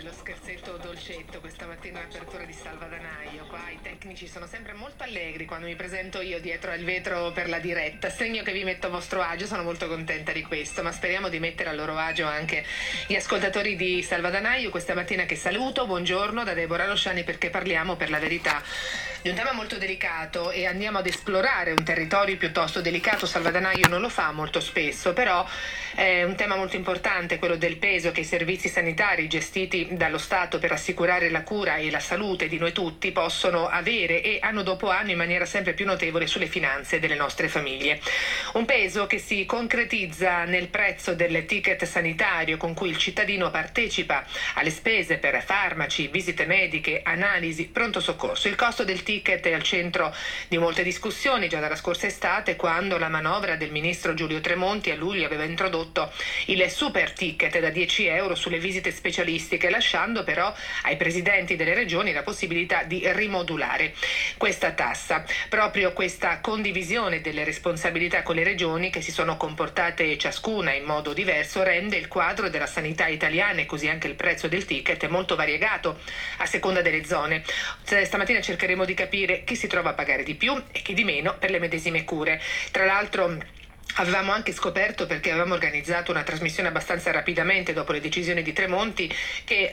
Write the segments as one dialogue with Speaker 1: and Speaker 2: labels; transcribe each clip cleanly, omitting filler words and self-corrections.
Speaker 1: lo scherzetto dolcetto questa mattina all'apertura di Salvadanaio. Qua i tecnici sono sempre molto allegri quando mi presento io dietro al vetro per la diretta, segno che vi metto a vostro agio, sono molto contenta di questo, ma speriamo di mettere a loro agio anche gli ascoltatori di Salvadanaio questa mattina, che saluto. Buongiorno da Deborah Losciani, perché parliamo per la verità di un tema molto delicato e andiamo ad esplorare un territorio piuttosto delicato. Salvadanaio non lo fa molto spesso, però è un tema molto importante, quello del peso che i servizi sanitari gestiti dallo Stato per assicurare la cura e la salute di noi tutti possono avere, e anno dopo anno in maniera sempre più notevole, sulle finanze delle nostre famiglie. Un peso che si concretizza nel prezzo del ticket sanitario con cui il cittadino partecipa alle spese per farmaci, visite mediche, analisi, pronto soccorso. Il costo del ticket è al centro di molte discussioni già dalla scorsa estate, quando la manovra del ministro Giulio Tremonti a luglio aveva introdotto il super ticket da 10 euro sulle visite specialistiche, lasciando però ai presidenti delle regioni la possibilità di rimodulare questa tassa. Proprio questa condivisione delle responsabilità con le regioni, che si sono comportate ciascuna in modo diverso, rende il quadro della sanità italiana, e così anche il prezzo del ticket, molto variegato a seconda delle zone. Stamattina cercheremo di capire chi si trova a pagare di più e chi di meno per le medesime cure. Tra l'altro avevamo anche scoperto, perché avevamo organizzato una trasmissione abbastanza rapidamente dopo le decisioni di Tremonti, che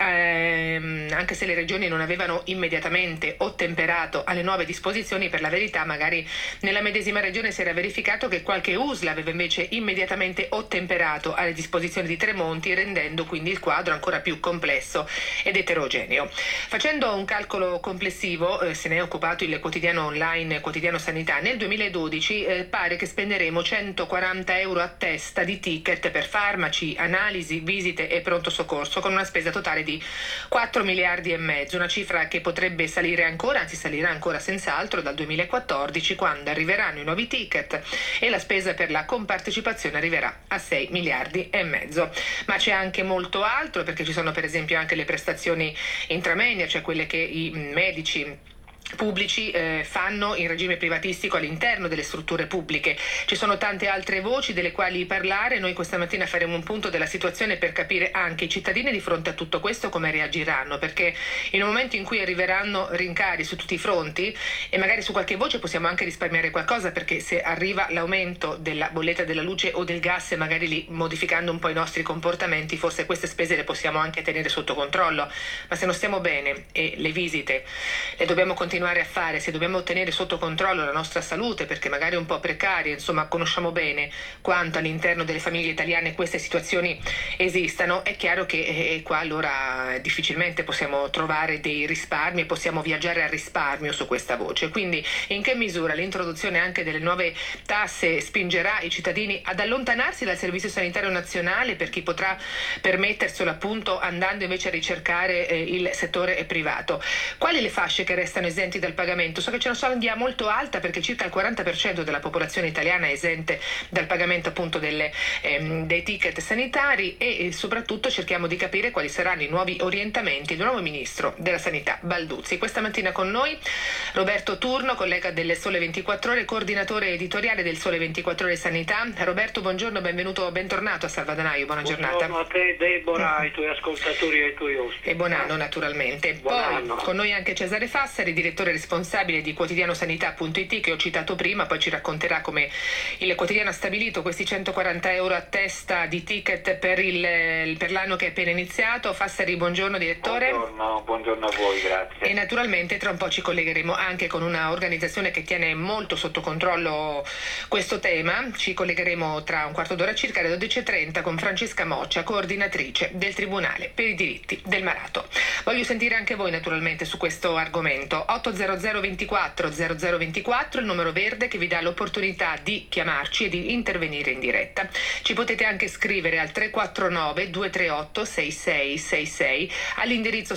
Speaker 1: anche se le regioni non avevano immediatamente ottemperato alle nuove disposizioni, per la verità magari nella medesima regione si era verificato che qualche USL aveva invece immediatamente ottemperato alle disposizioni di Tremonti, rendendo quindi il quadro ancora più complesso ed eterogeneo. Facendo un calcolo complessivo, se ne è occupato il quotidiano online Quotidiano Sanità, nel 2012 pare che spenderemo 140 euro a testa di ticket per farmaci, analisi, visite e pronto soccorso, con una spesa totale di 4 miliardi e mezzo, una cifra che potrebbe salire ancora, anzi salirà ancora senz'altro dal 2014, quando arriveranno i nuovi ticket e la spesa per la compartecipazione arriverà a 6 miliardi e mezzo. Ma c'è anche molto altro, perché ci sono per esempio anche le prestazioni intramoenia, cioè quelle che i medici pubblici fanno in regime privatistico all'interno delle strutture pubbliche. Ci sono tante altre voci delle quali parlare. Noi questa mattina faremo un punto della situazione per capire anche i cittadini di fronte a tutto questo come reagiranno, perché in un momento in cui arriveranno rincari su tutti i fronti, e magari su qualche voce possiamo anche risparmiare qualcosa, perché se arriva l'aumento della bolletta della luce o del gas, magari lì modificando un po' i nostri comportamenti, forse queste spese le possiamo anche tenere sotto controllo. Ma se non stiamo bene e le visite le dobbiamo continuare a fare, se dobbiamo ottenere sotto controllo la nostra salute, perché magari è un po' precaria, insomma conosciamo bene quanto all'interno delle famiglie italiane queste situazioni esistano, è chiaro che qua allora difficilmente possiamo trovare dei risparmi e possiamo viaggiare al risparmio su questa voce. Quindi in che misura l'introduzione anche delle nuove tasse spingerà i cittadini ad allontanarsi dal Servizio Sanitario Nazionale, per chi potrà permetterselo appunto andando invece a ricercare il settore privato? Quali le fasce che restano esenti dal pagamento? So che c'è una soglia molto alta, perché circa il 40% della popolazione italiana è esente dal pagamento appunto dei ticket sanitari, e soprattutto cerchiamo di capire quali saranno i nuovi orientamenti del nuovo ministro della Sanità Balduzzi. Questa mattina con noi Roberto Turno, collega del Sole 24 Ore, coordinatore editoriale del Sole 24 Ore Sanità. Roberto, buongiorno, bentornato a Salvadanaio, buona giornata.
Speaker 2: Buongiorno a te Deborah, ai tuoi ascoltatori e ai tuoi ospiti.
Speaker 1: E buon anno naturalmente.
Speaker 2: Buon anno.
Speaker 1: Poi con noi anche Cesare Fassari, direttore responsabile di quotidianosanità.it, che ho citato prima, poi ci racconterà come il quotidiano ha stabilito questi 140 euro a testa di ticket per l'anno che è appena iniziato. Fassari, buongiorno direttore.
Speaker 2: Buongiorno a voi, grazie.
Speaker 1: E naturalmente tra un po' ci collegheremo anche con una organizzazione che tiene molto sotto controllo questo tema. Ci collegheremo tra un quarto d'ora circa, alle 12.30, con Francesca Moccia, coordinatrice del Tribunale per i diritti del malato. Voglio sentire anche voi naturalmente su questo argomento. 800 24 0024, il numero verde che vi dà l'opportunità di chiamarci e di intervenire in diretta. Ci potete anche scrivere al 349 238 6666 all'indirizzo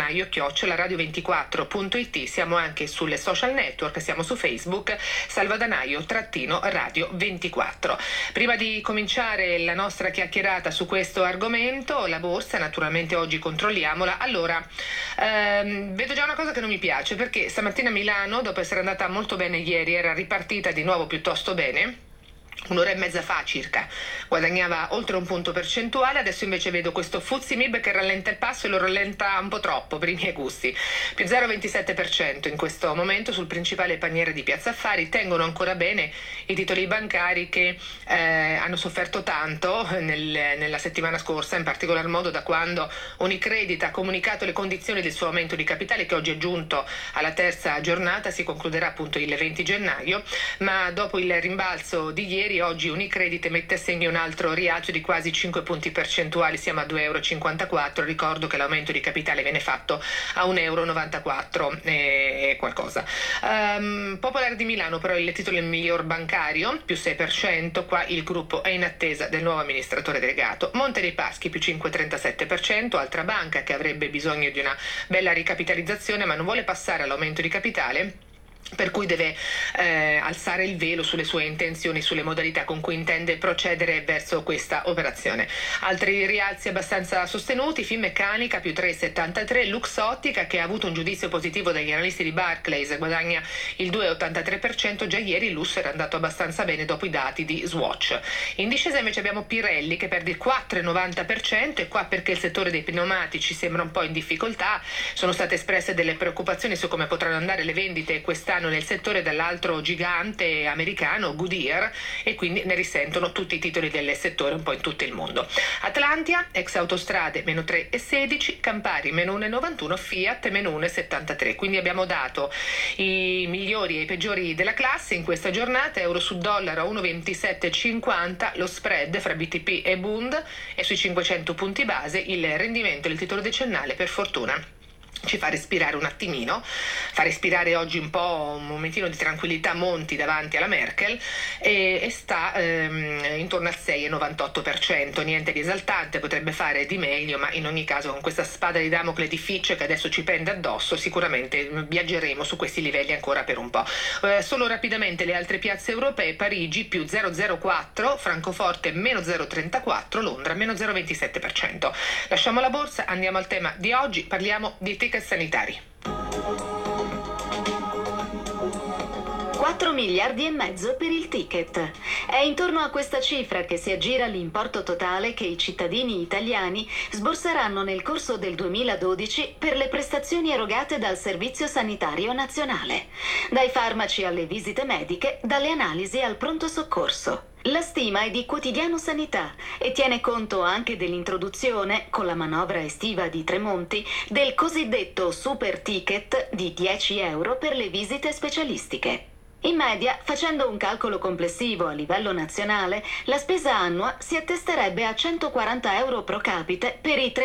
Speaker 1: salvadanaio@radio24.it. Siamo anche sulle social network, siamo su Facebook Salvadanaio-Radio 24. Prima di cominciare la nostra chiacchierata su questo argomento, la borsa naturalmente oggi controlliamola. Allora, vedo già una cosa che non mi piace, perché stamattina Milano, dopo essere andata molto bene ieri, era ripartita di nuovo piuttosto bene. un'ora e mezza fa circa guadagnava oltre un punto percentuale, adesso invece vedo questo FTSE MIB che rallenta il passo e lo rallenta un po' troppo per i miei gusti, più 0,27% in questo momento sul principale paniere di Piazza Affari. Tengono ancora bene i titoli bancari che hanno sofferto tanto nella settimana scorsa, in particolar modo da quando Unicredit ha comunicato le condizioni del suo aumento di capitale, che oggi è giunto alla terza giornata, si concluderà appunto il 20 gennaio, ma dopo il rimbalzo di ieri oggi Unicredit mette a segno un altro rialzo di quasi 5 punti percentuali, siamo a 2,54 €. Ricordo che l'aumento di capitale viene fatto a 1,94 € e qualcosa. Popolare di Milano però il titolo il miglior bancario, più 6%, qua il gruppo è in attesa del nuovo amministratore delegato. Monte dei Paschi più 5,37%, altra banca che avrebbe bisogno di una bella ricapitalizzazione ma non vuole passare all'aumento di capitale, per cui deve alzare il velo sulle sue intenzioni, sulle modalità con cui intende procedere verso questa operazione. Altri rialzi abbastanza sostenuti: Finmeccanica più 3,73, Luxottica che ha avuto un giudizio positivo dagli analisti di Barclays, guadagna il 2,83%, già ieri il lusso era andato abbastanza bene dopo i dati di Swatch. In discesa invece abbiamo Pirelli che perde il 4,90%, e qua perché il settore dei pneumatici sembra un po' in difficoltà, sono state espresse delle preoccupazioni su come potranno andare le vendite quest'anno nel settore dall'altro gigante americano Goodyear, e quindi ne risentono tutti i titoli del settore un po' in tutto il mondo. Atlantia, ex Autostrade meno 3,16, Campari meno 1,91, Fiat meno 1,73. Quindi abbiamo dato i migliori e i peggiori della classe in questa giornata. Euro su dollaro a 1,2750, lo spread fra BTP e Bund è sui 500 punti base, il rendimento del titolo decennale per fortuna ci fa respirare un attimino, fa respirare oggi un po' un momentino di tranquillità Monti davanti alla Merkel, e sta intorno al 6,98%, niente di esaltante, potrebbe fare di meglio, ma in ogni caso con questa spada di Damocle di Fitch che adesso ci pende addosso sicuramente viaggeremo su questi livelli ancora per un po'. Solo rapidamente le altre piazze europee: Parigi più 0,04, Francoforte meno 0,34, Londra meno 0,27%. Lasciamo la borsa, andiamo al tema di oggi, parliamo di ticket sanitari.
Speaker 3: 4 miliardi e mezzo per il ticket. È intorno a questa cifra che si aggira l'importo totale che i cittadini italiani sborseranno nel corso del 2012 per le prestazioni erogate dal Servizio Sanitario Nazionale, dai farmaci alle visite mediche, dalle analisi al pronto soccorso. La stima è di Quotidiano Sanità e tiene conto anche dell'introduzione, con la manovra estiva di Tremonti, del cosiddetto super ticket di 10 € per le visite specialistiche. In media, facendo un calcolo complessivo a livello nazionale, la spesa annua si attesterebbe a 140 € pro capite per i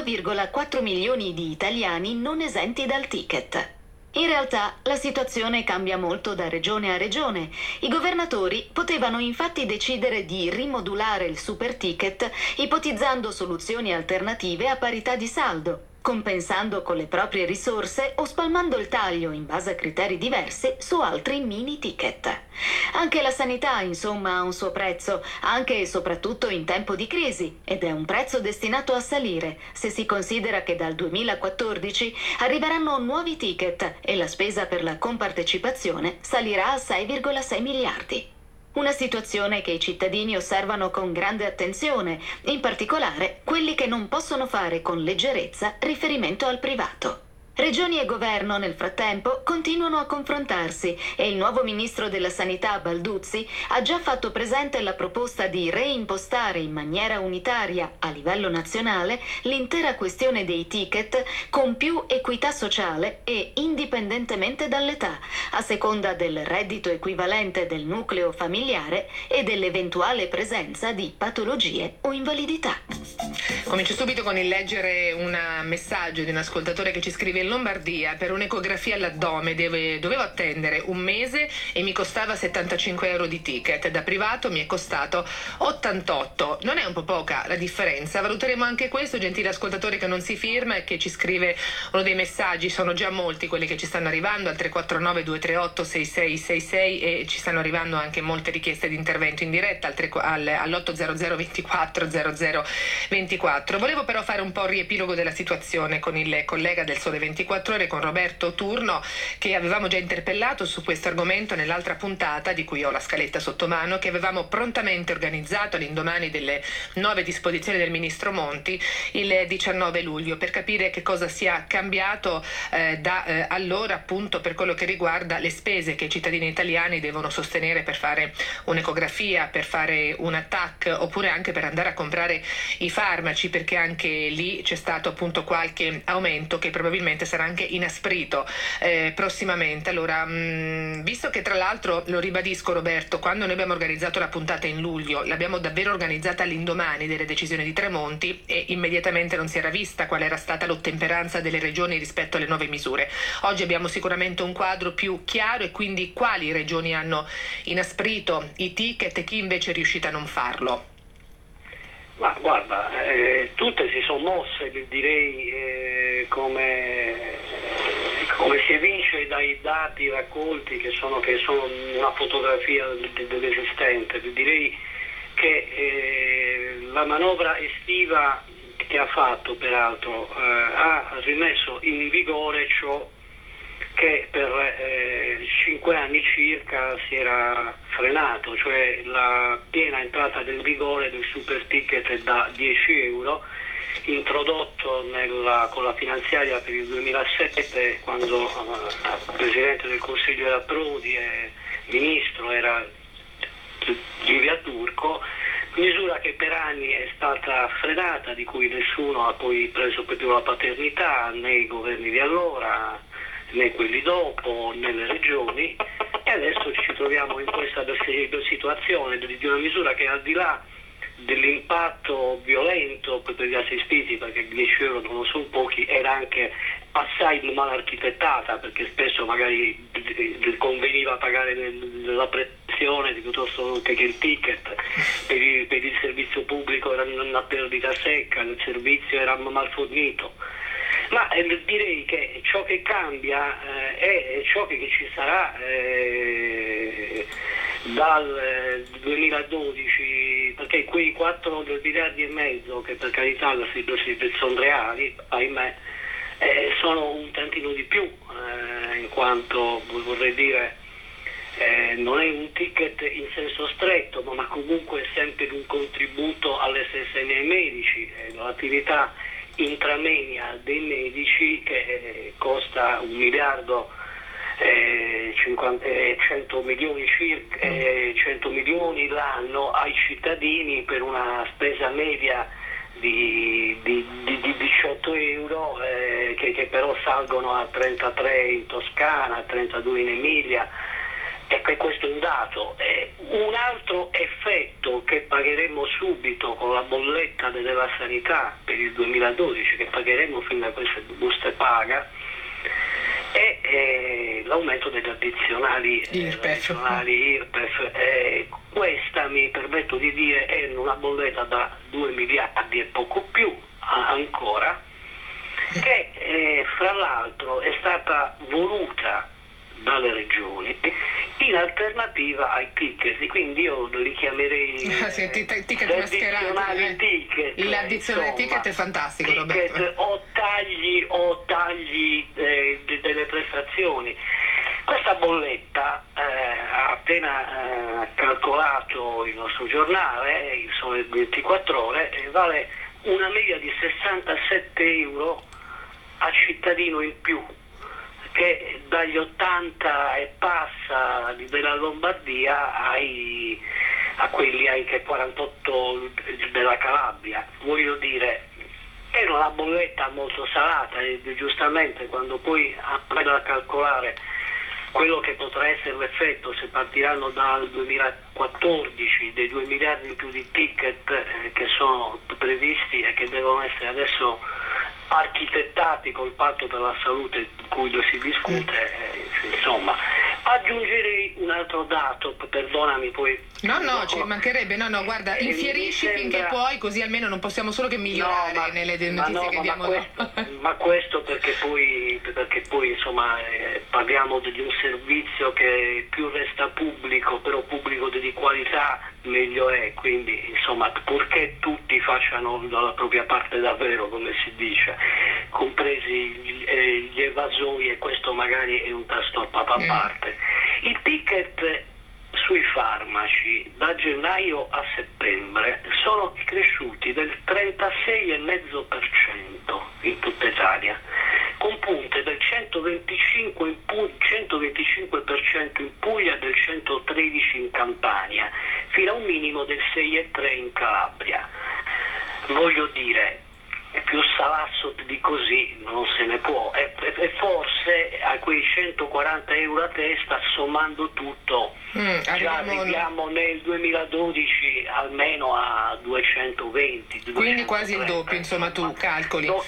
Speaker 3: 32,4 milioni di italiani non esenti dal ticket. In realtà la situazione cambia molto da regione a regione. I governatori potevano infatti decidere di rimodulare il super ticket ipotizzando soluzioni alternative a parità di saldo, compensando con le proprie risorse o spalmando il taglio in base a criteri diversi su altri mini ticket. Anche la sanità, insomma, ha un suo prezzo, anche e soprattutto in tempo di crisi, ed è un prezzo destinato a salire se si considera che dal 2014 arriveranno nuovi ticket e la spesa per la compartecipazione salirà a 6,6 miliardi. Una situazione che i cittadini osservano con grande attenzione, in particolare quelli che non possono fare con leggerezza riferimento al privato. Regioni e governo, nel frattempo, continuano a confrontarsi e il nuovo ministro della Sanità, Balduzzi, ha già fatto presente la proposta di reimpostare in maniera unitaria, a livello nazionale, l'intera questione dei ticket con più equità sociale e indipendentemente dall'età, a seconda del reddito equivalente del nucleo familiare e dell'eventuale presenza di patologie o invalidità.
Speaker 1: Comincio subito con il leggere un messaggio di un ascoltatore che ci scrive: in Lombardia per un'ecografia all'addome dovevo attendere un mese e mi costava 75 € di ticket, da privato mi è costato 88. Non è un po' poca la differenza? Valuteremo anche questo, gentile ascoltatore che non si firma e che ci scrive uno dei messaggi. Sono già molti quelli che ci stanno arrivando al 349 238 6666 e ci stanno arrivando anche molte richieste di intervento in diretta all'800 24 00 24. Volevo però fare un po' il riepilogo della situazione con il collega del Sole 24 24 Ore con Roberto Turno, che avevamo già interpellato su questo argomento nell'altra puntata, di cui ho la scaletta sotto mano, che avevamo prontamente organizzato all'indomani delle nuove disposizioni del ministro Monti il 19 luglio, per capire che cosa sia cambiato da allora, appunto, per quello che riguarda le spese che i cittadini italiani devono sostenere per fare un'ecografia, per fare un TAC, oppure anche per andare a comprare i farmaci, perché anche lì c'è stato appunto qualche aumento che probabilmente sarà anche inasprito prossimamente. Allora, visto che tra l'altro, lo ribadisco Roberto, quando noi abbiamo organizzato la puntata in luglio, l'abbiamo davvero organizzata all'indomani delle decisioni di Tremonti e immediatamente non si era vista qual era stata l'ottemperanza delle regioni rispetto alle nuove misure. Oggi abbiamo sicuramente un quadro più chiaro, e quindi quali regioni hanno inasprito i ticket e chi invece è riuscita a non farlo?
Speaker 4: Ma guarda, tutte si sono mosse, direi, come si evince dai dati raccolti che sono una fotografia dell'esistente. Direi che la manovra estiva che ha fatto, peraltro, ha rimesso in vigore ciò che per 5 anni circa si era frenato, cioè la piena entrata del vigore del super ticket da 10 euro, introdotto con la finanziaria per il 2007, quando il Presidente del Consiglio era Prodi e Ministro era Livia Turco, misura che per anni è stata frenata, di cui nessuno ha poi preso proprio la paternità, né i governi di allora, né quelli dopo, né le regioni, e adesso ci troviamo in questa situazione di una misura che, al di là dell'impatto violento per gli assistiti, perché 10 euro non sono pochi, era anche assai mal architettata, perché spesso magari conveniva pagare la pressione piuttosto che il ticket. Per il servizio pubblico era una perdita secca, il servizio era mal fornito. Ma direi che ciò che cambia è ciò che ci sarà dal 2012, perché quei 4 miliardi e mezzo, che per carità sono reali, ahimè, sono un tantino di più, in quanto, vorrei dire, non è un ticket in senso stretto, ma comunque è sempre un contributo alle stesse nei medici, l'attività intramenia dei medici, che costa 1 miliardo 100 milioni circa, 100 milioni l'anno ai cittadini, per una spesa media di 18 euro, che però salgono a 33 in Toscana, a 32 in Emilia. Ecco, questo è un dato. Un altro effetto che pagheremo subito con la bolletta della sanità per il 2012, che pagheremo fino a queste buste paga, è l'aumento degli addizionali IRPEF. Questa, mi permetto di dire, è una bolletta da 2 miliardi e poco più ancora, che fra l'altro è stata voluta dalle regioni in alternativa ai ticket, quindi io li chiamerei
Speaker 1: ticket mascherati,
Speaker 4: ticket.
Speaker 1: L'addizionale ticket è fantastico,
Speaker 4: ticket,
Speaker 1: Roberto.
Speaker 4: o tagli delle prestazioni. Questa bolletta ha appena calcolato il nostro giornale, il Sole 24 Ore, vale una media di 67 euro a cittadino in più, che dagli 80 e passa della Lombardia a quelli anche 48 della Calabria. Voglio dire, è una bolletta molto salata, e giustamente quando poi andremo a calcolare quello che potrà essere l'effetto se partiranno dal 2014 dei 2 miliardi in più di ticket che sono previsti e che devono essere adesso architettati col patto per la salute di cui si discute, insomma. Aggiungerei un altro dato, perdonami poi.
Speaker 1: No, ci mancherebbe, guarda, infierisci finché puoi, così almeno non possiamo solo che migliorare nelle notizie che abbiamo.
Speaker 4: Ma questo perché poi insomma parliamo di un servizio che più resta pubblico, però pubblico di qualità, meglio è, quindi insomma purché tutti facciano dalla propria parte davvero, come si dice, compresi gli evasori, e questo magari è un tasto a parte. I ticket sui farmaci da gennaio a settembre sono cresciuti del 36,5% in tutta Italia, con punte del 125% in Puglia e del 113% in Campania, fino a un minimo del 6,3% in Calabria. Voglio dire, più salasso di così non se ne può, e forse a quei 140 euro a testa, sommando tutto, già arriviamo nel 2012 almeno a 220.
Speaker 1: Quindi quasi il doppio, insomma, tu calcoli.
Speaker 4: Non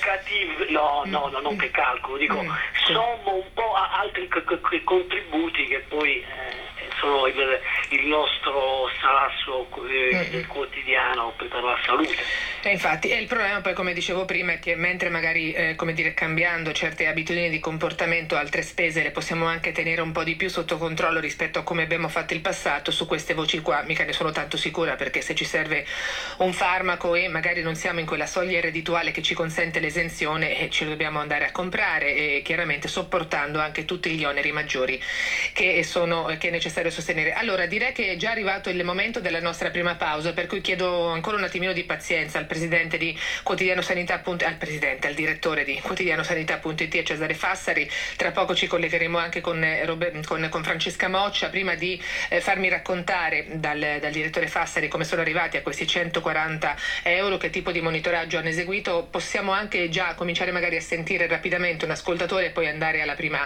Speaker 4: che calcolo, dico sommo un po' a altri contributi che poi sono il nostro salasso quotidiano per la salute.
Speaker 1: Infatti, e il problema poi, come dicevo prima, è che mentre magari cambiando certe abitudini di comportamento, altre spese le possiamo anche tenere un po' di più sotto controllo rispetto a come abbiamo fatto il passato, su queste voci qua mica ne sono tanto sicura, perché se ci serve un farmaco e magari non siamo in quella soglia reddituale che ci consente l'esenzione, ce lo dobbiamo andare a comprare, e chiaramente sopportando anche tutti gli oneri maggiori che è necessario sostenere. Allora, direi che è già arrivato il momento della nostra prima pausa, per cui chiedo ancora un attimino di pazienza al presidente di Quotidiano Sanità, al direttore di Quotidiano Sanità.it, Cesare Fassari. Tra poco ci collegheremo anche con Francesca Moccia. Prima di farmi raccontare dal direttore Fassari come sono arrivati a questi 140 euro, che tipo di monitoraggio hanno eseguito, possiamo anche già cominciare magari a sentire rapidamente un ascoltatore e poi andare alla prima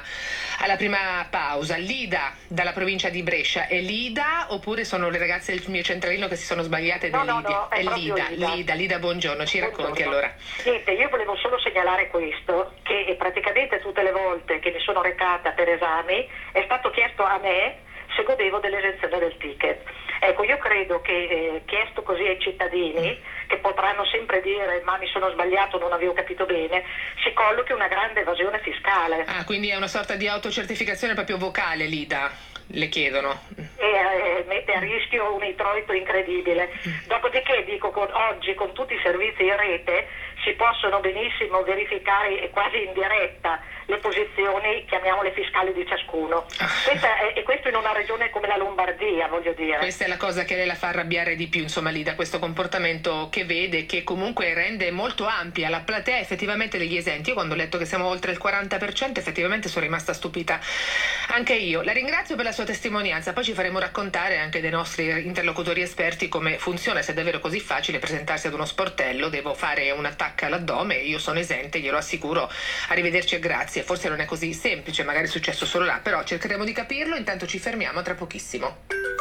Speaker 1: pausa. Lida, dalla provincia di Brescia. È Lida oppure sono le ragazze del mio centralino che si sono sbagliate?
Speaker 5: No, è
Speaker 1: Lida, buongiorno, ci racconti allora.
Speaker 5: Niente, io volevo solo segnalare questo, che praticamente tutte le volte che mi sono recata per esami è stato chiesto a me se godevo dell'esenzione del ticket. Ecco, io credo che chiesto così ai cittadini, che potranno sempre dire ma mi sono sbagliato, non avevo capito bene, si collochi una grande evasione fiscale.
Speaker 1: Ah, quindi è una sorta di autocertificazione proprio vocale, Lida, le chiedono.
Speaker 5: E mette a rischio un introito incredibile. Dopodiché dico, oggi con tutti i servizi in rete si possono benissimo verificare quasi in diretta le posizioni, chiamiamole fiscali, di ciascuno. Questo in una regione come la Lombardia, voglio dire.
Speaker 1: Questa è la cosa che lei la fa arrabbiare di più, insomma, Lida, questo comportamento che vede, che comunque rende molto ampia la platea effettivamente degli esenti. Io quando ho letto che siamo oltre il 40%, effettivamente sono rimasta stupita anche io. La ringrazio per la sua testimonianza, poi ci faremo raccontare anche dai nostri interlocutori esperti come funziona, se è davvero così facile presentarsi ad uno sportello, devo fare un attacco all'addome, io sono esente, glielo assicuro, arrivederci e grazie. Forse non è così semplice, magari è successo solo là, però cercheremo di capirlo. Intanto ci fermiamo tra pochissimo.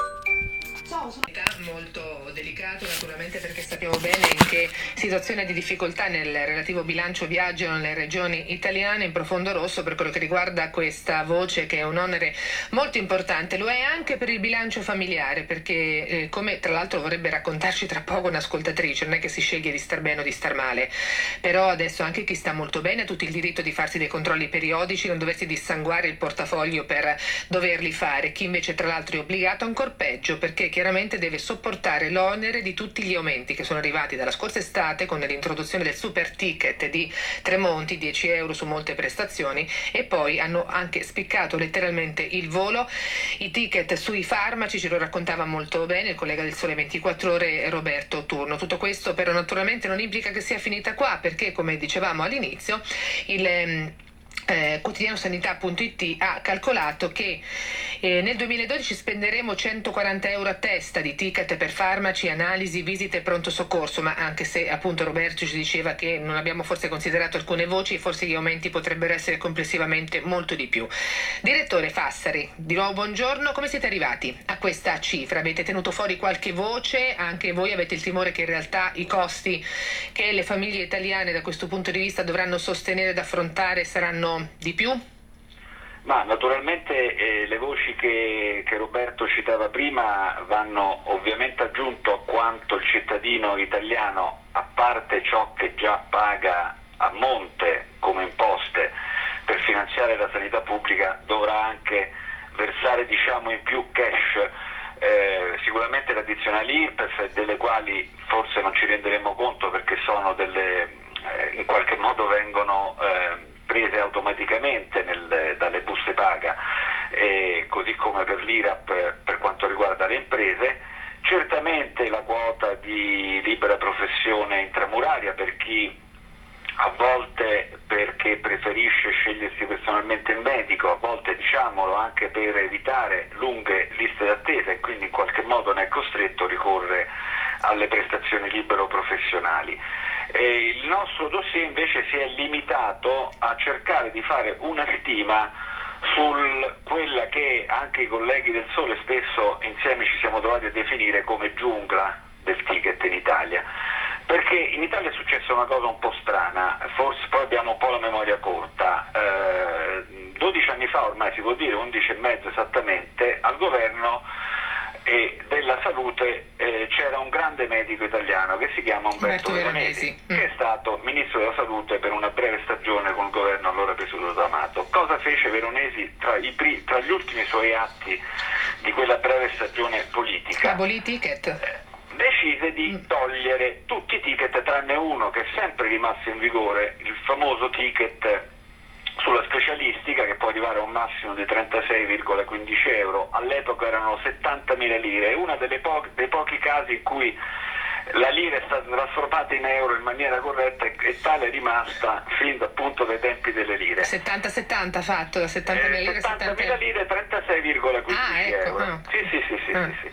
Speaker 1: Molto delicato naturalmente, perché sappiamo bene in che situazione di difficoltà nel relativo bilancio viaggiano le regioni italiane, in profondo rosso per quello che riguarda questa voce, che è un onere molto importante. Lo è anche per il bilancio familiare, perché come tra l'altro vorrebbe raccontarci tra poco un'ascoltatrice, non è che si sceglie di star bene o di star male, però adesso anche chi sta molto bene ha tutto il diritto di farsi dei controlli periodici, non doversi dissanguare il portafoglio per doverli fare. Chi invece tra l'altro è obbligato, ancor peggio, perché chiaramente deve sopportare l'onere di tutti gli aumenti che sono arrivati dalla scorsa estate con l'introduzione del super ticket di Tremonti, 10 euro su molte prestazioni, e poi hanno anche spiccato letteralmente il volo i ticket sui farmaci. Ce lo raccontava molto bene il collega del Sole 24 Ore Roberto Turno. Tutto questo però naturalmente non implica che sia finita qua, perché come dicevamo all'inizio il Quotidiano Sanità.it ha calcolato che nel 2012 spenderemo 140 euro a testa di ticket per farmaci, analisi, visite e pronto soccorso, ma anche se appunto Roberto ci diceva che non abbiamo forse considerato alcune voci, forse gli aumenti potrebbero essere complessivamente molto di più. Direttore Fassari, di nuovo buongiorno, come siete arrivati a questa cifra? Avete tenuto fuori qualche voce? Anche voi avete il timore che in realtà i costi che le famiglie italiane da questo punto di vista dovranno sostenere ed affrontare saranno di più?
Speaker 2: Ma naturalmente le voci che Roberto citava prima vanno ovviamente aggiunto a quanto il cittadino italiano, a parte ciò che già paga a monte come imposte per finanziare la sanità pubblica, dovrà anche versare in più cash sicuramente le addizionali IRPEF, delle quali forse non ci renderemo conto perché sono in qualche modo vengono prese automaticamente dalle buste paga, così come per l'IRAP per quanto riguarda le imprese. Certamente la quota di libera professione intramuraria per chi a volte perché preferisce scegliersi personalmente il medico, a volte diciamolo anche per evitare lunghe liste d'attesa e quindi in qualche modo ne è costretto, ricorre alle prestazioni libero-professionali. Il nostro dossier invece si è limitato a cercare di fare una stima quella che anche i colleghi del Sole spesso insieme ci siamo trovati a definire come giungla del ticket in Italia. Perché in Italia è successa una cosa un po' strana, forse poi abbiamo un po' la memoria corta. 12 anni fa, ormai si può dire, 11 e mezzo esattamente, al governo della salute c'era un grande medico italiano che si chiama Umberto Veronesi, che è stato ministro della salute per una breve stagione con il governo allora presieduto da Amato. Cosa fece Veronesi tra gli ultimi suoi atti di quella breve stagione politica?
Speaker 1: Abolì i ticket?
Speaker 2: Decise di togliere tutti i ticket tranne uno che è sempre rimasto in vigore, il famoso ticket sulla specialistica, che può arrivare a un massimo di 36,15 euro. All'epoca erano 70.000 lire, è uno dei pochi casi in cui la lira è stata trasformata in euro in maniera corretta e tale è rimasta fin appunto dai tempi delle lire.
Speaker 1: 70-70 fatto, da 70.000 lire
Speaker 2: 70.000 lire, 36,15 euro. Sì.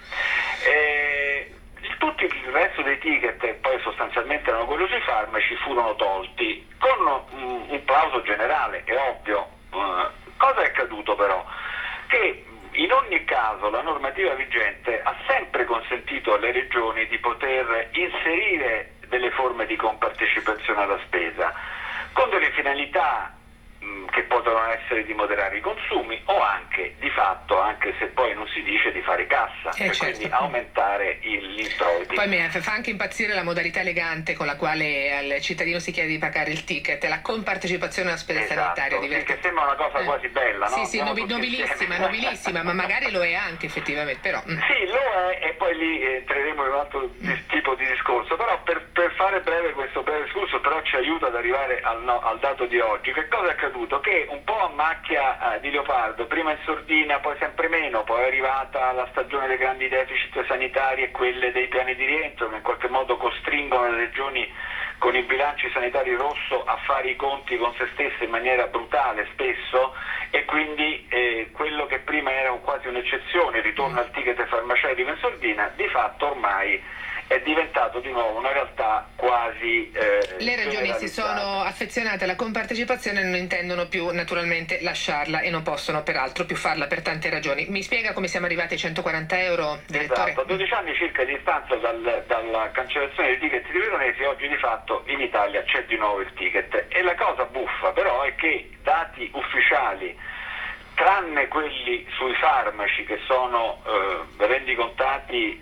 Speaker 2: Tutti il resto dei ticket, poi sostanzialmente erano quelli sui farmaci, furono tolti con un plauso generale, è ovvio. Cosa è accaduto però? Che in ogni caso la normativa vigente ha sempre consentito alle regioni di poter inserire delle forme di compartecipazione alla spesa con delle finalità che potevano essere di moderare i consumi o anche di fatto, anche se poi non si dice, di fare cassa e
Speaker 1: certo.
Speaker 2: Quindi aumentare gli introiti.
Speaker 1: Poi mi fa anche impazzire la modalità elegante con la quale al cittadino si chiede di pagare il ticket, la compartecipazione alla spesa sanitaria.
Speaker 2: Sì, che sembra una cosa quasi bella, no?
Speaker 1: Sì, nobilissima, ma magari lo è anche effettivamente, però.
Speaker 2: Sì, lo è, e poi lì entreremo in un altro tipo di discorso, però per fare breve questo breve discorso però ci aiuta ad arrivare al dato di oggi. Che cosa è accaduto? Che un po' a macchia di leopardo, prima in sordina, poi sempre meno, poi è arrivata la stagione dei grandi deficit sanitari e quelle dei piani di rientro che in qualche modo costringono le regioni con i bilanci sanitari rosso a fare i conti con se stesse in maniera brutale spesso, e quindi quello che prima era quasi un'eccezione, il ritorno al ticket farmaceutico in sordina, di fatto ormai è diventato di nuovo una realtà quasi
Speaker 1: le regioni si sono affezionate alla compartecipazione e non intendono più naturalmente lasciarla e non possono peraltro più farla per tante ragioni. Mi spiega come siamo arrivati ai 140 euro, direttore?
Speaker 2: Esatto, 12 anni circa di distanza dalla cancellazione dei ticket di Veronesi, oggi di fatto in Italia c'è di nuovo il ticket, e la cosa buffa però è che dati ufficiali, tranne quelli sui farmaci che sono rendicontati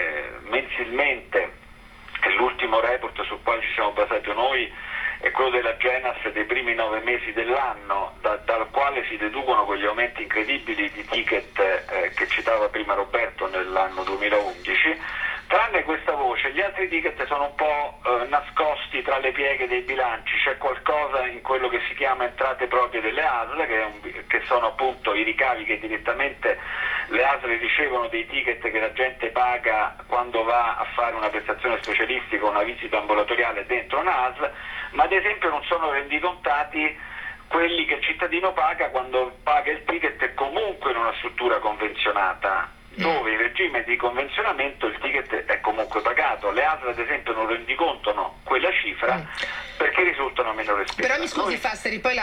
Speaker 2: mensilmente, e l'ultimo report sul quale ci siamo basati noi è quello della Genas dei primi 9 mesi dell'anno, dal quale si deducono quegli aumenti incredibili di ticket che citava prima Roberto nell'anno 2011. Tranne questa voce, gli altri ticket sono un po' nascosti tra le pieghe dei bilanci. C'è qualcosa in quello che si chiama entrate proprie delle ASL, che sono appunto i ricavi che direttamente le ASL ricevono dei ticket che la gente paga quando va a fare una prestazione specialistica o una visita ambulatoriale dentro una ASL, ma ad esempio non sono rendicontati quelli che il cittadino paga quando paga il ticket comunque in una struttura convenzionata, dove in regime di convenzionamento il ticket è comunque pagato. Le ASL ad esempio non rendicontano quella cifra perché risultano meno spese.
Speaker 1: Però mi scusi Fasseri, poi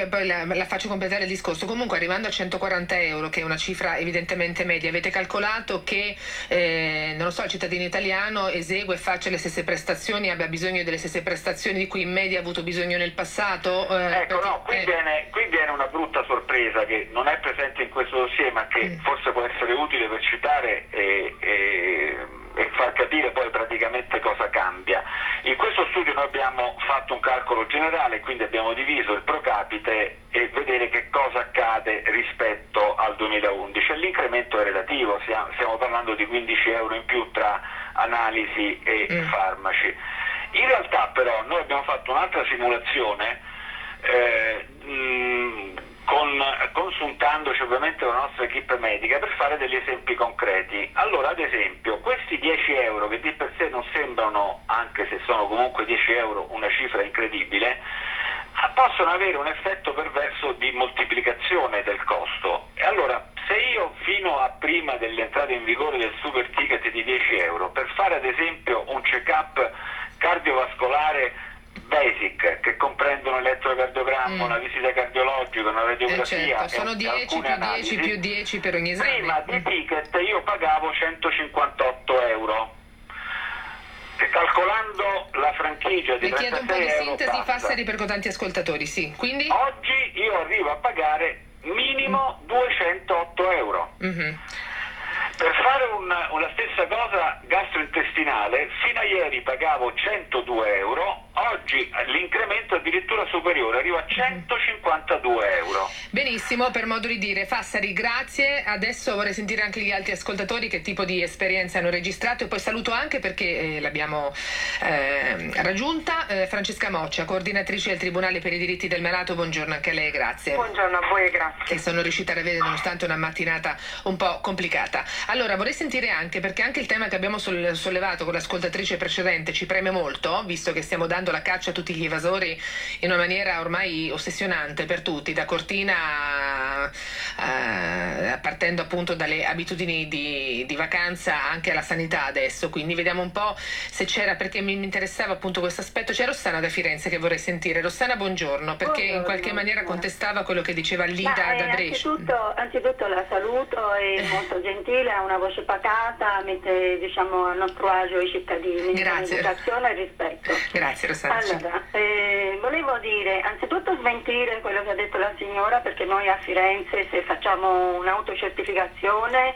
Speaker 1: la faccio completare il discorso. Comunque arrivando a 140 euro, che è una cifra evidentemente media, avete calcolato che non lo so, il cittadino italiano esegue e faccia le stesse prestazioni, abbia bisogno delle stesse prestazioni di cui in media ha avuto bisogno nel passato?
Speaker 2: Qui viene una brutta sorpresa che non è presente in questo dossier, ma che forse può essere utile per citare e far capire poi praticamente cosa cambia. In questo studio noi abbiamo fatto un calcolo generale, quindi abbiamo diviso il pro capite e vedere che cosa accade rispetto al 2011. L'incremento è relativo, stiamo parlando 15 euro in più tra analisi e farmaci. In realtà però noi abbiamo fatto un'altra simulazione consultandoci ovviamente con la nostra equipe medica per fare degli esempi concreti. Allora, ad esempio, questi 10 euro che di per sé non sembrano, anche se sono comunque 10 euro, una cifra incredibile, possono avere un effetto perverso di moltiplicazione del costo. E allora, se io fino a prima dell'entrata in vigore del super ticket di 10 euro, per fare ad esempio un check-up cardiovascolare basic, che comprendono l'elettrocardiogramma, una visita cardiologica, una radiografia,
Speaker 1: certo, sono 10 più
Speaker 2: analisi,
Speaker 1: 10 più 10 per ogni esame.
Speaker 2: Prima di ticket io pagavo 158 euro. E calcolando la franchigia di 36 euro,
Speaker 1: chiedo un po' di sintesi, Fassari, per tanti ascoltatori, sì. Quindi?
Speaker 2: Oggi io arrivo a pagare minimo 208 euro. Per fare la stessa cosa gastrointestinale, fino a ieri pagavo 102 euro, oggi l'incremento è addirittura superiore, arriva a 152 euro.
Speaker 1: Benissimo, per modo di dire. Fassari, grazie. Adesso vorrei sentire anche gli altri ascoltatori che tipo di esperienze hanno registrato, e poi saluto anche, perché l'abbiamo raggiunta, Francesca Moccia, coordinatrice del Tribunale per i diritti del malato. Buongiorno anche a lei, grazie.
Speaker 5: Buongiorno a voi e grazie.
Speaker 1: Che sono riuscita a rivedere nonostante una mattinata un po' complicata. Allora, vorrei sentire anche, perché anche il tema che abbiamo sollevato con l'ascoltatrice precedente ci preme molto, visto che stiamo dando la caccia a tutti gli evasori in una maniera ormai ossessionante per tutti, da Cortina partendo appunto dalle abitudini di vacanza anche alla sanità adesso. Quindi vediamo un po' se c'era, perché mi interessava appunto questo aspetto. C'è Rossana da Firenze che vorrei sentire. Rossana, buongiorno, perché in qualche maniera contestava quello che diceva Lida da Brescia.
Speaker 6: Anzitutto la saluto, è molto gentile, ha una voce pacata, mette a nostro agio i cittadini.
Speaker 1: Grazie.
Speaker 6: Educazione e rispetto.
Speaker 1: Grazie Rossana.
Speaker 6: Allora, volevo dire, anzitutto smentire quello che ha detto la signora, perché noi a Firenze, se facciamo un'autocertificazione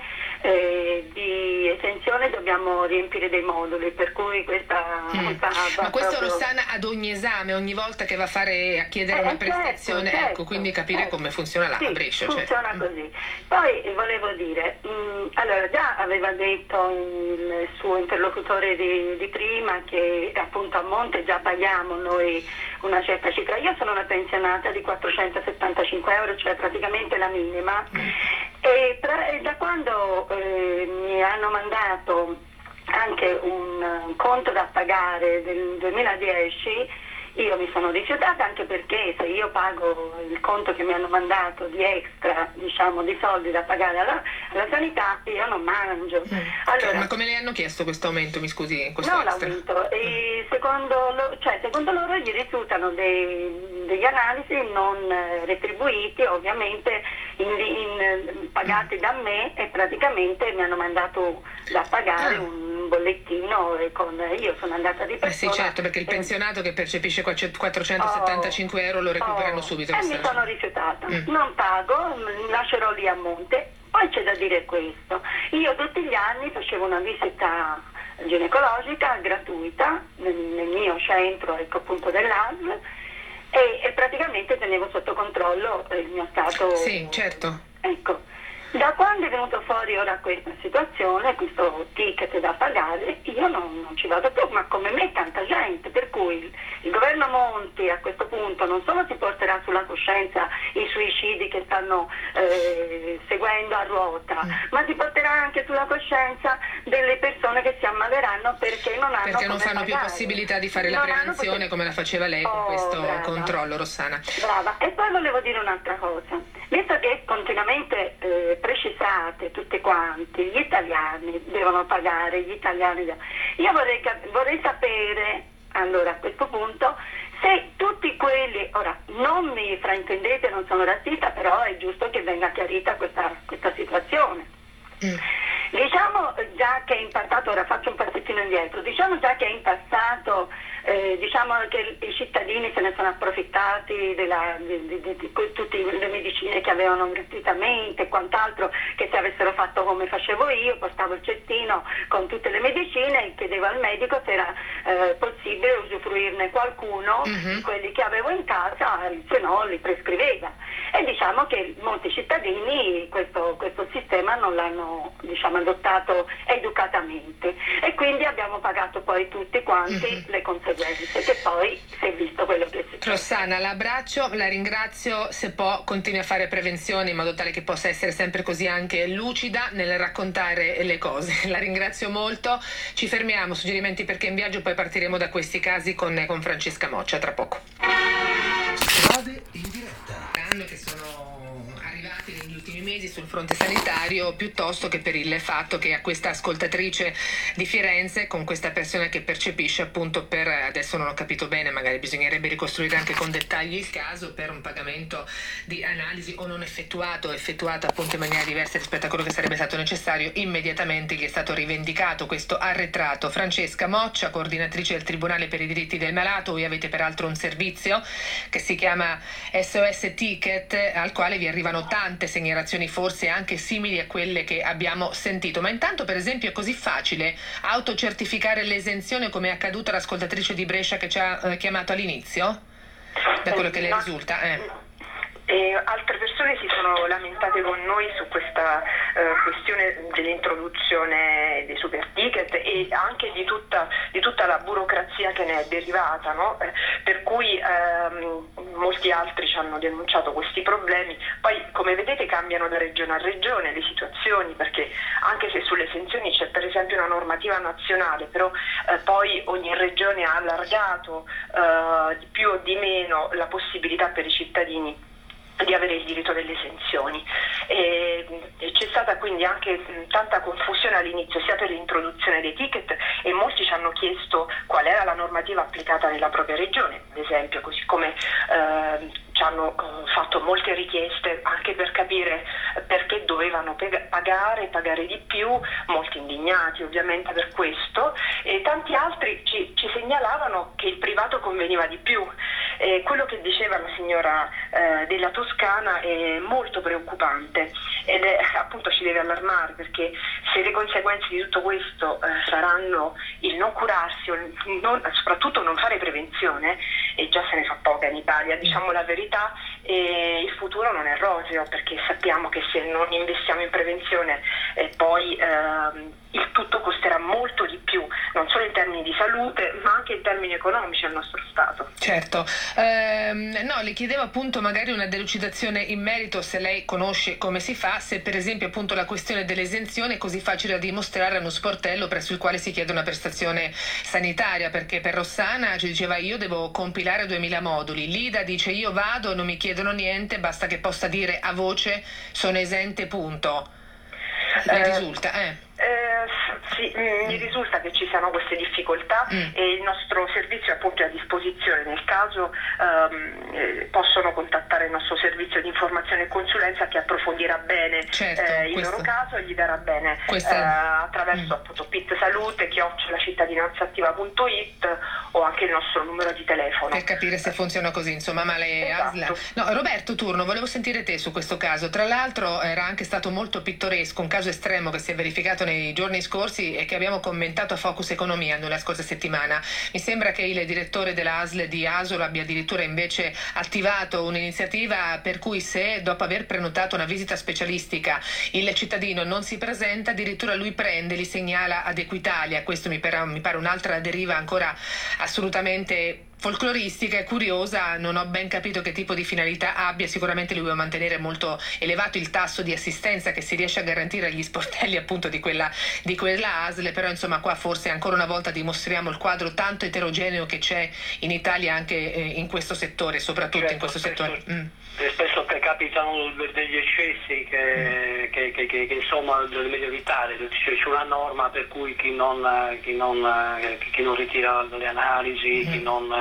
Speaker 6: di esenzione, dobbiamo riempire dei moduli, per cui questa
Speaker 1: ma questo
Speaker 6: proprio...
Speaker 1: Rossana ad ogni esame, ogni volta che va a chiedere una prestazione,
Speaker 6: certo,
Speaker 1: ecco, quindi capire come funziona là a Brescia.
Speaker 6: Funziona così. Poi volevo dire, allora già aveva detto il suo interlocutore di prima che appunto a monte già paghiamo noi una certa cifra. Io sono una pensionata di 475 euro, cioè praticamente la minima, e da quando mi hanno mandato anche un conto da pagare del 2010, io mi sono rifiutata, anche perché se io pago il conto che mi hanno mandato di extra, di soldi da pagare alla sanità, io non mangio. Allora,
Speaker 1: ma come le hanno chiesto questo aumento, mi scusi?
Speaker 6: No, l'aumento. E secondo loro gli risultano degli analisi non retribuiti, ovviamente pagati da me, e praticamente mi hanno mandato da pagare un bollettino, e io sono andata di persona.
Speaker 1: Sì, certo, perché il pensionato che percepisce 475 euro lo recuperano subito.
Speaker 6: E mi sono rifiutata, non pago, lascerò lì a monte. Poi c'è da dire questo: io tutti gli anni facevo una visita ginecologica gratuita nel mio centro, appunto dell'ASL, e praticamente tenevo sotto controllo il mio stato.
Speaker 1: Sì, certo.
Speaker 6: Ecco, da quando è venuto fuori ora questa situazione, questo ticket da pagare, io non ci vado più, ma come me tanta gente, per cui il governo Monti a questo punto non solo si porterà sulla coscienza i suicidi che stanno seguendo a ruota, ma si porterà anche sulla coscienza delle persone che si ammaleranno perché non hanno
Speaker 1: perché non fanno
Speaker 6: pagare.
Speaker 1: più possibilità di fare la prevenzione come la faceva lei con questo controllo, Rossana.
Speaker 6: Brava. E poi volevo dire un'altra cosa, visto che continuamente precisate tutti quanti, gli italiani devono pagare, gli italiani io vorrei sapere, allora, a questo punto, se tutti quelli, ora non mi fraintendete, non sono razzista, però è giusto che venga chiarita questa situazione. Diciamo già che in passato, ora faccio un passettino indietro, diciamo già che in passato diciamo che i cittadini se ne sono approfittati di tutte le medicine che avevano gratuitamente e quant'altro, che se avessero fatto come facevo io, portavo il cestino con tutte le medicine e chiedevo al medico se era possibile usufruirne qualcuno di quelli che avevo in casa, se no li prescriveva. E diciamo che molti cittadini questo sistema non l'hanno, diciamo, adottato educatamente, e quindi abbiamo pagato poi tutti quanti le conseguenze, che poi si è visto quello che è successo.
Speaker 1: Rossana, l'abbraccio, la ringrazio, se può continui a fare prevenzione in modo tale che possa essere sempre così anche lucida nel raccontare le cose. La ringrazio molto, ci fermiamo, suggerimenti perché in viaggio, poi partiremo da questi casi con Francesca Moccia tra poco.
Speaker 7: Strade in diretta.
Speaker 1: Che sono arrivati negli ultimi mesi sul fronte sanitario, piuttosto che per il fatto che a questa ascoltatrice di Firenze, con questa persona che percepisce appunto per, adesso non ho capito bene, magari bisognerebbe ricostruire anche con dettagli il caso, per un pagamento di analisi o non effettuato appunto in maniera diversa rispetto a quello che sarebbe stato necessario, immediatamente gli è stato rivendicato questo arretrato. Francesca Moccia, coordinatrice del Tribunale per i diritti del malato, voi avete peraltro un servizio che si chiama SOS Ticket, al quale vi arrivano tante segnalazioni, forse anche simili a quelle che abbiamo sentito. Ma intanto, per esempio, è così facile autocertificare l'esenzione, come è accaduto all'ascoltatrice di Brescia che ci ha chiamato all'inizio? Da quello che le risulta?
Speaker 8: E altre persone si sono lamentate con noi su questa questione dell'introduzione dei super ticket e anche di tutta la burocrazia che ne è derivata, no? Per cui molti altri ci hanno denunciato questi problemi. Poi, come vedete, cambiano da regione a regione le situazioni, perché anche se sulle esenzioni c'è per esempio una normativa nazionale, però poi ogni regione ha allargato di più o di meno la possibilità per i cittadini di avere il diritto delle esenzioni, e c'è stata quindi anche tanta confusione all'inizio, sia per l'introduzione dei ticket, e molti ci hanno chiesto qual era la normativa applicata nella propria regione, ad esempio, così come ci hanno fatto molte richieste anche per capire perché dovevano pagare di più, molti indignati ovviamente per questo, e tanti altri ci segnalavano che il privato conveniva di più. Quello che diceva la signora della Toscana è molto preoccupante ed appunto ci deve allarmare, perché se le conseguenze di tutto questo saranno il non curarsi o soprattutto non fare prevenzione, e già se ne fa poca in Italia, diciamo la verità, e il futuro non è roseo, perché sappiamo che se non investiamo in prevenzione poi il tutto costerà molto di più, non solo in termini di salute ma anche in termini economici al nostro Stato.
Speaker 1: Certo, no, le chiedevo appunto magari una delucidazione in merito, se lei conosce come si fa, se per esempio appunto la questione dell'esenzione è così facile da dimostrare a uno sportello presso il quale si chiede una prestazione sanitaria, perché per Rossana ci diceva io devo compilare 2000 moduli, Lida dice io vado, non mi chiedono niente, basta che possa dire a voce sono esente, punto. Le risulta?
Speaker 8: Sì, mi risulta che ci siano queste difficoltà e il nostro servizio appunto è a disposizione. Nel caso possono contattare il nostro servizio di informazione e consulenza, che approfondirà bene il loro caso e gli darà bene attraverso appunto PIT Salute, @cittadinanzaattiva.it, o anche il nostro numero di telefono.
Speaker 1: Per capire se funziona così, insomma, ma le ASL. No, Roberto Turno, volevo sentire te su questo caso. Tra l'altro era anche stato molto pittoresco un caso estremo che si è verificato nei giorni scorsi e che abbiamo commentato a Focus Economia la scorsa settimana. Mi sembra che il direttore della ASL di Asolo abbia addirittura invece attivato un'iniziativa per cui, se dopo aver prenotato una visita specialistica il cittadino non si presenta, addirittura lui prende, li segnala ad Equitalia. Questo mi pare un'altra deriva ancora assolutamente folcloristica e curiosa, non ho ben capito che tipo di finalità abbia. Sicuramente lui vuole mantenere molto elevato il tasso di assistenza che si riesce a garantire agli sportelli appunto di quella ASL, però insomma qua forse ancora una volta dimostriamo il quadro tanto eterogeneo che c'è in Italia anche in questo settore, soprattutto in questo settore.
Speaker 4: Spesso che capitano degli eccessi che insomma è meglio evitare. C'è una norma per cui chi non ritira le analisi, chi non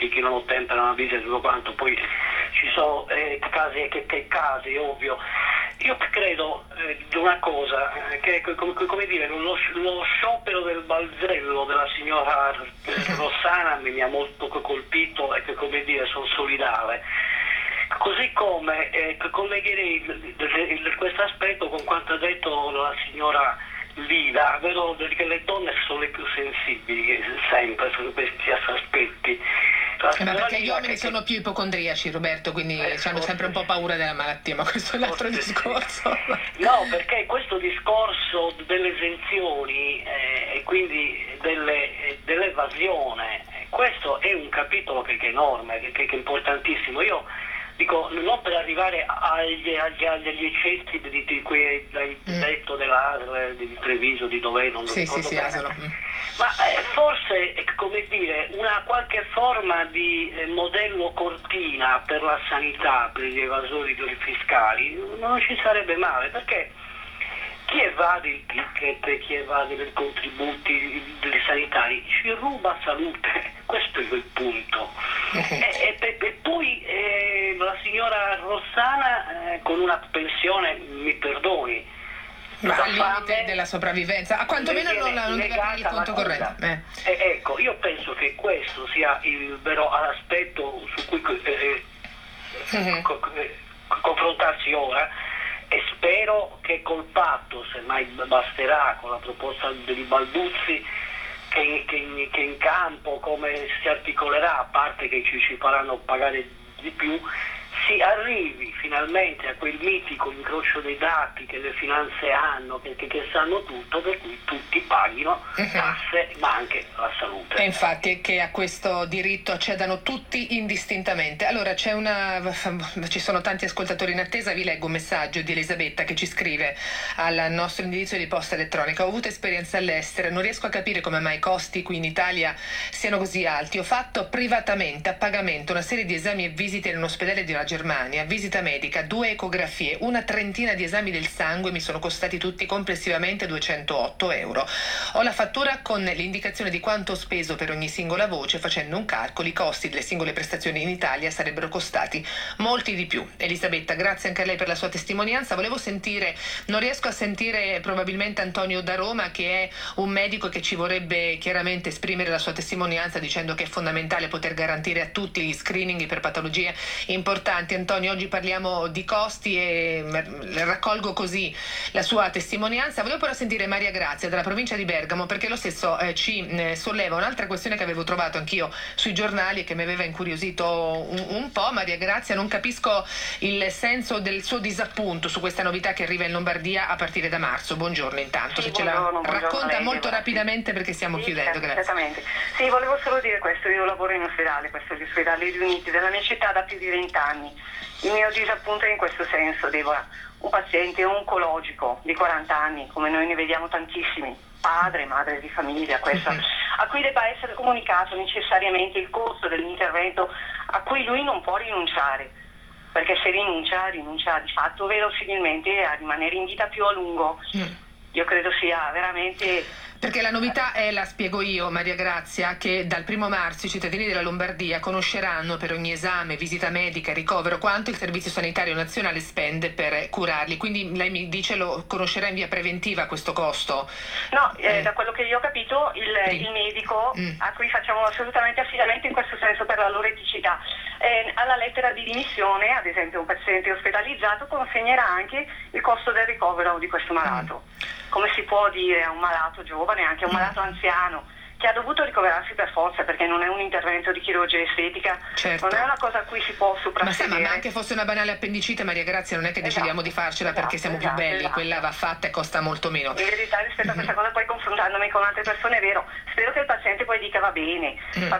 Speaker 4: ottempera una visita e tutto quanto, poi ci sono casi, ovvio, Io credo di una cosa, che come dire, lo sciopero del balzello della signora Rossana mi ha molto colpito e che, come dire, sono solidale. Così come collegherei questo aspetto con quanto ha detto la signora Lida, vero che le donne sono le più sensibili sempre su questi aspetti.
Speaker 1: Ma perché gli uomini sono più ipocondriaci, Roberto, quindi hanno sempre un po' paura della malattia, ma questo è l'altro discorso.
Speaker 4: No, perché questo discorso delle esenzioni e quindi dell'evasione, questo è un capitolo che è enorme, che è importantissimo. Io dico, non per arrivare agli eccessi di cui hai detto dell'ASL, di Treviso, di dov'è, non lo ricordo bene.
Speaker 1: Asolo.
Speaker 4: Ma forse, come dire, una qualche forma di modello cortina per la sanità, per gli evasori fiscali, non ci sarebbe male, perché chi evade il ticket, chi evade i contributi dei sanitari ci ruba salute, questo è il punto. E poi la signora Rossana con una pensione, mi perdoni,
Speaker 1: ma al limite della sopravvivenza, a quantomeno non deve avere il conto corrente.
Speaker 4: Ecco, io penso che questo sia il vero aspetto su cui confrontarsi ora, e spero che col patto, semmai basterà, con la proposta di Balduzzi che in campo come si articolerà, a parte che ci faranno pagare di più, si arrivi finalmente a quel mitico incrocio dei dati che le finanze hanno, che sanno tutto, per cui tutti paghino tasse, ma anche la salute.
Speaker 1: E infatti che a questo diritto accedano tutti indistintamente. Allora ci sono tanti ascoltatori in attesa, vi leggo un messaggio di Elisabetta che ci scrive al nostro indirizzo di posta elettronica: ho avuto esperienza all'estero, non riesco a capire come mai i costi qui in Italia siano così alti. Ho fatto privatamente a pagamento una serie di esami e visite in un ospedale di una Germania, visita medica, 2 ecografie, una trentina di esami del sangue, mi sono costati tutti complessivamente 208 euro. Ho la fattura con l'indicazione di quanto ho speso per ogni singola voce, facendo un calcolo, i costi delle singole prestazioni in Italia sarebbero costati molti di più. Elisabetta, grazie anche a lei per la sua testimonianza. Volevo sentire, non riesco a sentire probabilmente Antonio da Roma, che è un medico che ci vorrebbe chiaramente esprimere la sua testimonianza dicendo che è fondamentale poter garantire a tutti gli screening per patologie importanti. Antonio, oggi parliamo di costi e raccolgo così la sua testimonianza. Volevo però sentire Maria Grazia dalla provincia di Bergamo, perché lo stesso ci solleva un'altra questione che avevo trovato anch'io sui giornali e che mi aveva incuriosito un po'. Maria Grazia, non capisco il senso del suo disappunto su questa novità che arriva in Lombardia a partire da marzo. Buongiorno intanto, se ce la racconta molto rapidamente perché stiamo chiudendo. Grazie.
Speaker 6: Certamente. Sì, volevo solo dire questo, io lavoro in ospedale, questo è l'ospedale riuniti della mia città da più di 20 anni. Il mio disappunto è in questo senso, Deborah. Un paziente oncologico di 40 anni, come noi ne vediamo tantissimi, padre, madre di famiglia, questo, a cui debba essere comunicato necessariamente il costo dell'intervento a cui lui non può rinunciare, perché se rinuncia di fatto verosimilmente a rimanere in vita più a lungo. Io credo sia veramente...
Speaker 1: Perché la novità è, la spiego io, Maria Grazia, che dal 1 marzo i cittadini della Lombardia conosceranno per ogni esame, visita medica, ricovero, quanto il Servizio Sanitario Nazionale spende per curarli. Quindi lei mi dice lo conoscerà in via preventiva questo costo?
Speaker 6: No, da quello che io ho capito il medico a cui facciamo assolutamente affidamento in questo senso per la loro eticità, alla lettera di dimissione, ad esempio un paziente ospedalizzato consegnerà anche il costo del ricovero di questo malato. Come si può dire a un malato giovane, anche a un malato anziano, che ha dovuto ricoverarsi per forza perché non è un intervento di chirurgia estetica,
Speaker 1: certo.
Speaker 6: Non è una cosa a cui si può soprassedere.
Speaker 1: Ma anche fosse una banale appendicite, Maria Grazia, non è che decidiamo di farcela perché siamo più belli, quella va fatta e costa molto meno.
Speaker 6: In verità rispetto a questa cosa, poi confrontandomi con altre persone, è vero, spero che il paziente poi dica va bene,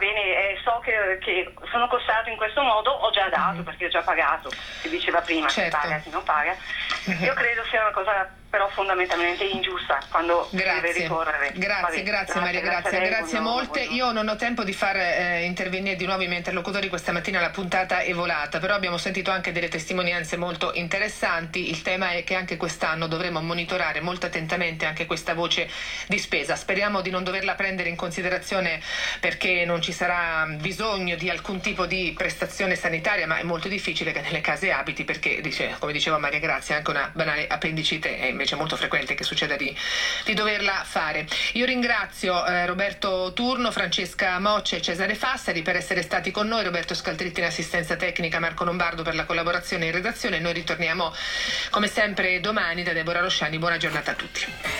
Speaker 6: so che sono costato in questo modo, ho già dato perché ho già pagato, si diceva prima,
Speaker 1: certo.
Speaker 6: Chi paga, chi non paga. Io credo sia una cosa però fondamentalmente ingiusta quando deve ricorrere.
Speaker 1: Grazie Maria, grazie molte. Io non ho tempo di far intervenire di nuovo i miei interlocutori questa mattina, la puntata è volata, però abbiamo sentito anche delle testimonianze molto interessanti. Il tema è che anche quest'anno dovremo monitorare molto attentamente anche questa voce di spesa. Speriamo di non doverla prendere in considerazione perché non ci sarà bisogno di alcun tipo di prestazione sanitaria, ma è molto difficile che nelle case abiti, perché come diceva Maria Grazia, anche una banale appendicite è invece molto frequente che succeda di doverla fare. Io ringrazio Roberto Turno, Francesca Moccia e Cesare Fassari per essere stati con noi, Roberto Scaltritti in assistenza tecnica, Marco Lombardo per la collaborazione in redazione. Noi ritorniamo come sempre domani da Deborah Rosciani. Buona giornata a tutti.